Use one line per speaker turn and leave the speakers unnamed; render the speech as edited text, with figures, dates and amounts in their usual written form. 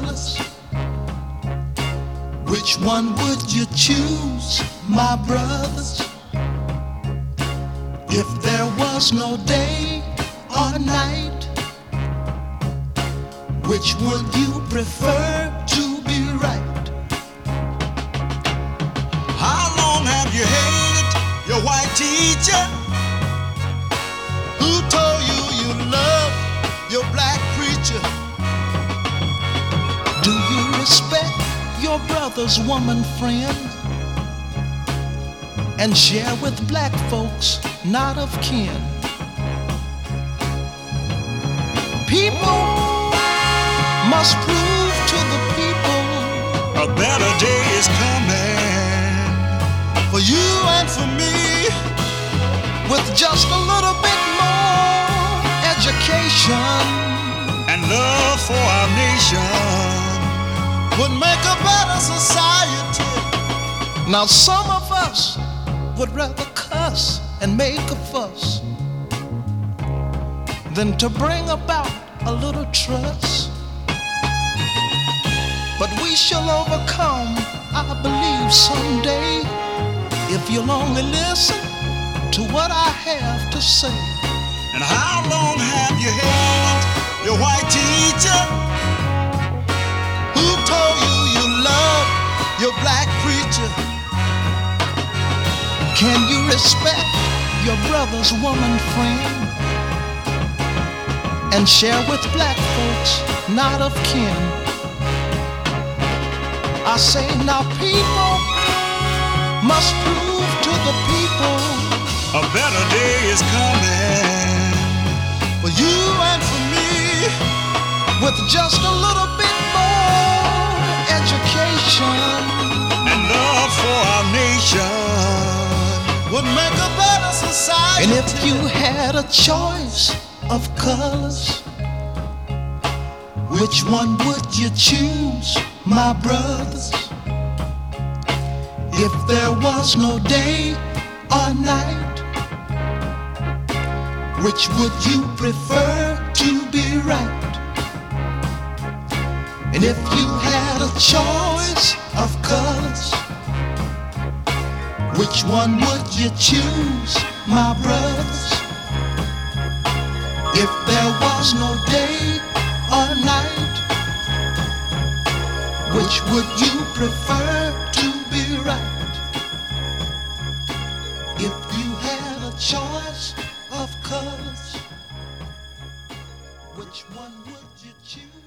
colors? Which one would you choose, my brothers? If there was no day or night, which would you prefer to be right?
How long have you hated your white teacher?
Who told you you love your black preacher? Do you respect your brother's woman friend and share with black folks not of kin? People must prove to the people
A better day is coming
for you and for me, with just a little bit more education
and love for our nation
would make a better society. Now some of us would rather cuss and make a fuss than to bring about a little trust. But we shall overcome, I believe, someday, if you'll only listen to what I have to say.
And how long have you hated your white teacher?
Who told you you love your black preacher? Can you respect your brother's woman friend and share with black folks not of kin? I say now people must prove to the people
a better day is coming
for you and for me, with just a little bit more education
and love for our nation
would make a better society. And if you had a choice of colors, which one would you choose, my brothers? If there was no day or night, which would you prefer to be right? And if you had a choice of colors, which one would you choose, my brothers? If there was no day or night, which would you prefer to be right? If you had a choice of colors, which one would you choose?